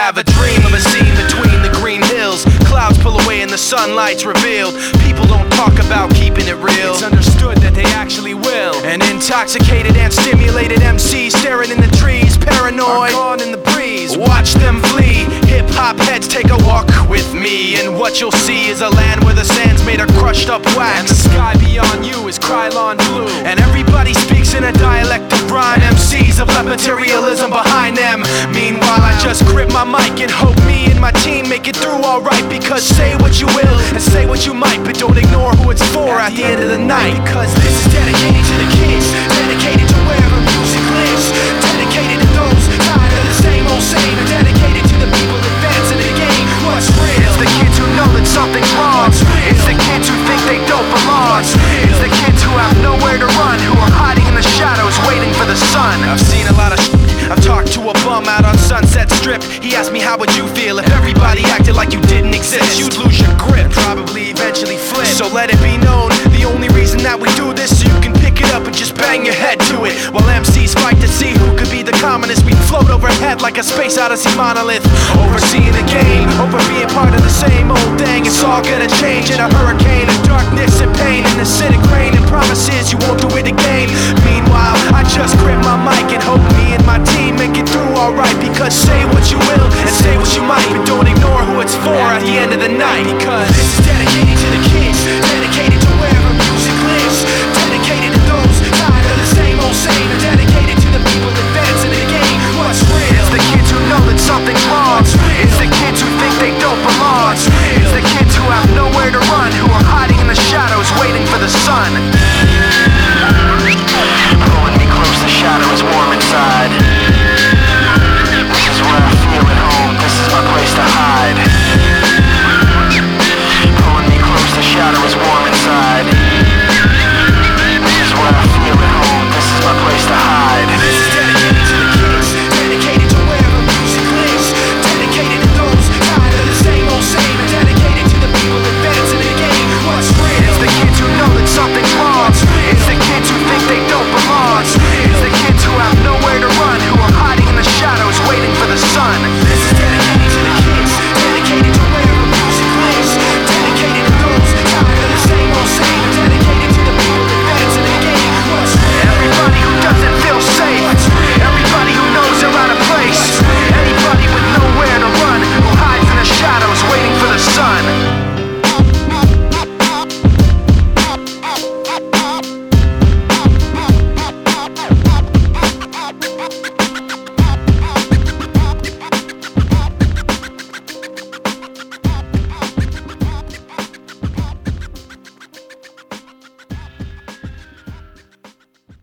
have a dream of a scene between the green hills. Clouds pull away and the sunlight's revealed. People don't talk about keeping it real. It's understood that they actually will. An intoxicated and stimulated MC staring in the trees, paranoid, gone in the breeze. Watch them flee. Hip-hop heads take a walk with me, and what you'll see is a land where the sand's made of crushed up wax, and the sky beyond you is Krylon blue. And everybody speaks in a dialect of rhyme. MCs have left materialism behind them. Meanwhile, I just grip my mic and hope me and my team make it through alright. Because say what you will and say what you might, but don't ignore who it's for at the end of the night. Because this is dedicated to the kids, dedicated to wherever music lives, dedicated to those tired of the same old same, and dedicated to the people advancing the game. What's real? It's the kids who know that something's wrong. It's the kids who think they don't belong. It's the kids who have nowhere to run, who are hiding in the shadows waiting for the sun. I've seen a lot of I've talked to a bum out on Sunset Strip. He asked me how would you feel if everybody acted like you didn't exist. You'd lose your grip, probably eventually flip. So let it be known, the only reason that we do this, so you can pick it up and just bang your head to it. While MCs fight to see who could be the commonest, we float overhead like a space odyssey monolith, overseeing the game, over being part of the same old thing. It's all gonna change in a hurricane of darkness and pain, and acidic rain and promises you won't do it again. Meanwhile, I just grip my mic and hope me and my team make it through alright. Because say what you will and say what you might, but don't ignore who it's for at the end of the night. Because this is dedicated to the kids, dedicated to wherever music lives, dedicated to those tired of the same old same, and dedicated to the people advancing the game. What's real? It's the kids who know that something's wrong. It's the kids who think they don't